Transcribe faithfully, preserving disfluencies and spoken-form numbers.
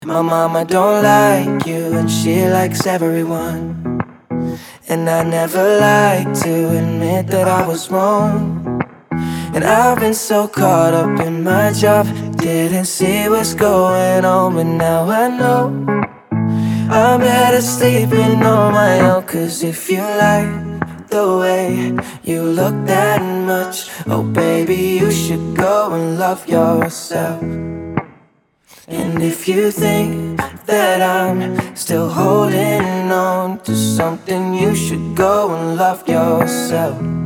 My mama don't like you and she likes everyone. And I never like to admit that I was wrong. And I've been so caught up in my job, didn't see what's going on. But now I know I'm better sleeping on my own. Cause if you like the way you look that much, oh baby, you should go and love yourself. And if you think that I'm still holding on to something, you should go and love yourself.